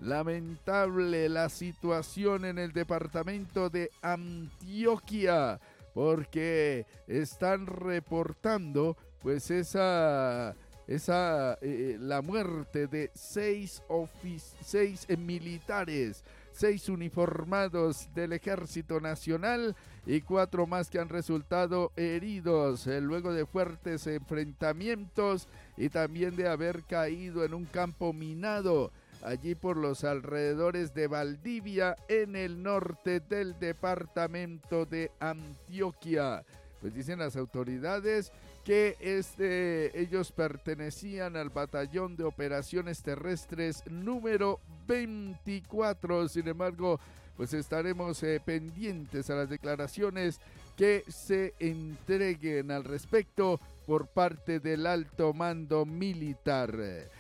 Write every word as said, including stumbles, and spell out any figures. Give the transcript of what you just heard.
Lamentable la situación en el departamento de Antioquia, porque están reportando pues esa, esa eh, la muerte de seis, ofic- seis eh, militares, seis uniformados del Ejército Nacional y cuatro más que han resultado heridos eh, luego de fuertes enfrentamientos y también de haber caído en un campo minado allí por los alrededores de Valdivia, en el norte del departamento de Antioquia. Pues dicen las autoridades que este, ellos pertenecían al batallón de operaciones terrestres número veinticuatro. Sin embargo, pues estaremos eh, pendientes a las declaraciones que se entreguen al respecto por parte del alto mando militar.